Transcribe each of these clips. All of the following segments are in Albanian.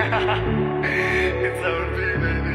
It's our baby.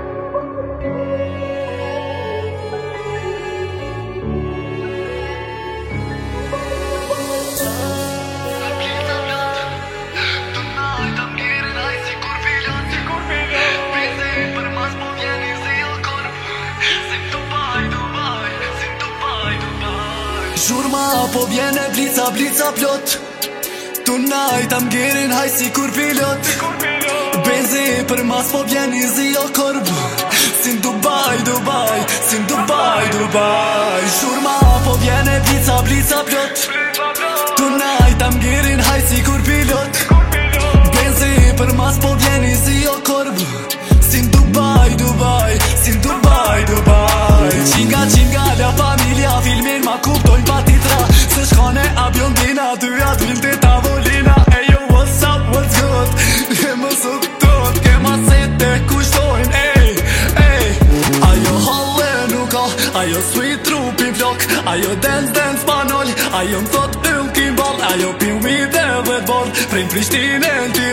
Zhurma po vjene blica, blica plot Tonight I'm getting high si kur pilot Benzi për mas po vjen i zi o korb Sin Dubai, Dubai, sin Dubai, Dubai Zhurma po vjene blica, blica plot Tonight I'm getting high si kur pilot Benzi për mas po vjen i zi o korb Sin Dubai, Dubai, sin Dubai, Dubai Qinga, qinga, la familia filmin ma kuptojnë pa titra Se shkone a bjondina, dyja t'vin t'i tavolina Hey yo, what's up, what's good? Le më sot ke ma sete kushtojnë Ey, ey Ajo halle nuk ka, ajo sweet trupin flok Ajo dance, dance panol, ajo m'thot yll kin ball Ajo pin weed edhe t'ball, prin Prishtine t'Tiranë